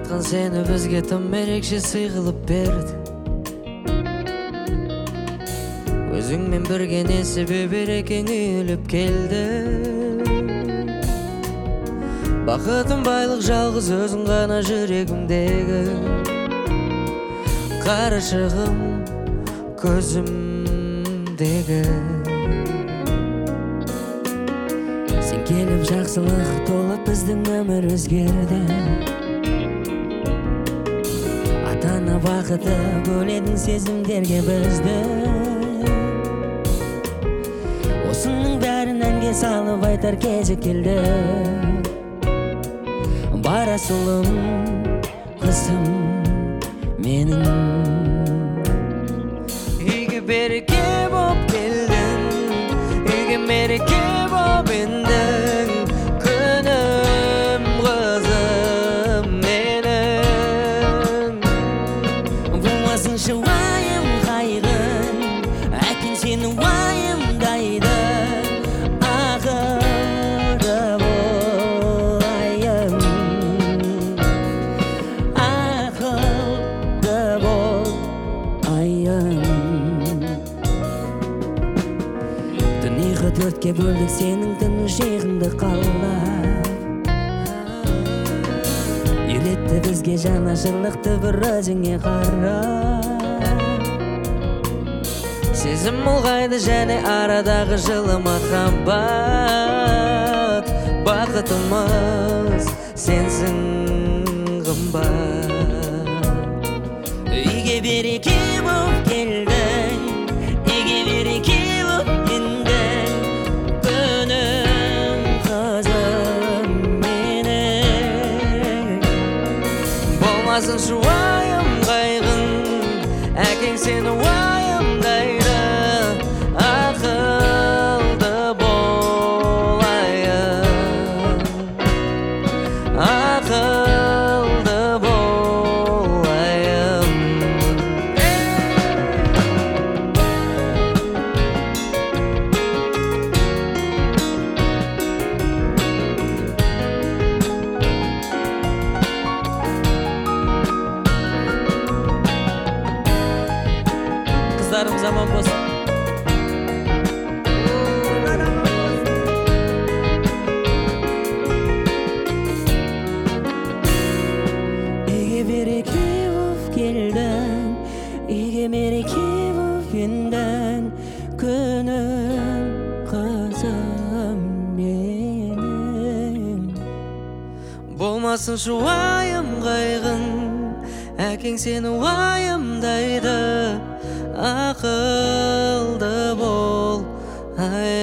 жараткан сени бизге тым эрекше сый кылып берди. Өзүңмен бирге несиби берекең үйүлүп келди. Бакытым байлык жалгыз өзүң гана жүрөгүмдөгү. Карашыгым көзүмдөгү. Сен келип жакшылык толуп биздин өмүр өзгөрдү. Ата-ана бакыты бөлөдүң сезимдерге бизди. Осунун бәрінен кес алып айтар кезі келді. Барасылым кызым менің. Үйге береке боп келдің, үйге мереке боп ендің. Күнім кызым менің. Болмасыншы уайым қайғын, әкең сені уайымдайды. Төртке бөлдік сенің тыныш жиғыңды қалап. Үйретті бізге жанашырлықты бір өзіңе қарап. Сезім ұлғайды және арадағы жылы махаббат. Бақытымыз сенсің қымбат. Үйге береке боп келдің, үйге береке боп ендің. Күнім қызым менің. Болмасын шуайым қайғың, әкең сені уайымдайды. Ақылды болайын, ақылды болайын. Kızlarımız aman bolsun. Үйге береке боп келдің, үйге мереке боп ендің. Күнім қызым менің. Болмасын шуайым қайғың, әкең сені уайымдайды. Ақылды бол